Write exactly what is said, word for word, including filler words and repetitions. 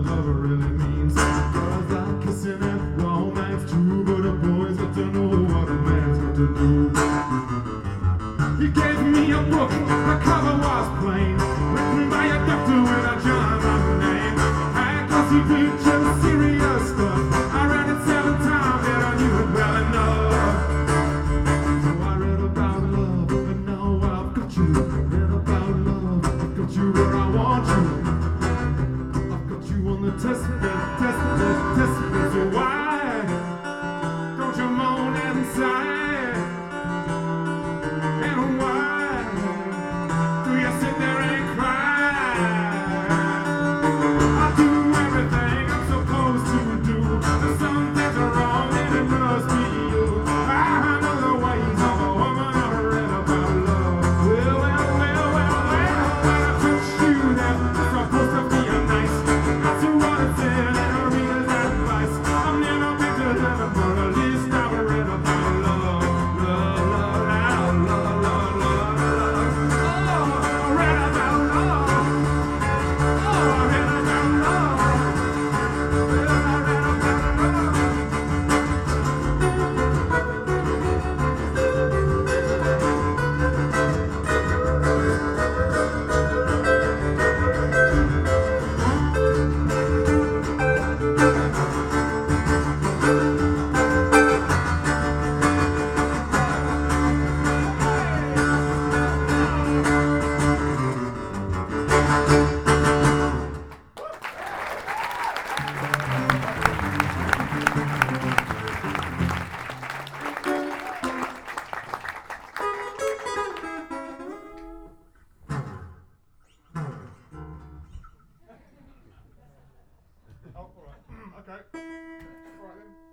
love really means. Girls like kissing and romance too, but the boys got to know what a man's got to do. He gave me a book, the cover was plain, written by a doctor with a John on the name. Had glossy pictures, serious stuff. I read it seven times and I knew it well enough. So I read about love, and now I've got you. Read about love, I've got you where I want you. I've got you on the testament, testament, testament. So why don't you moan and sigh? Oh, all right. Okay. All right then.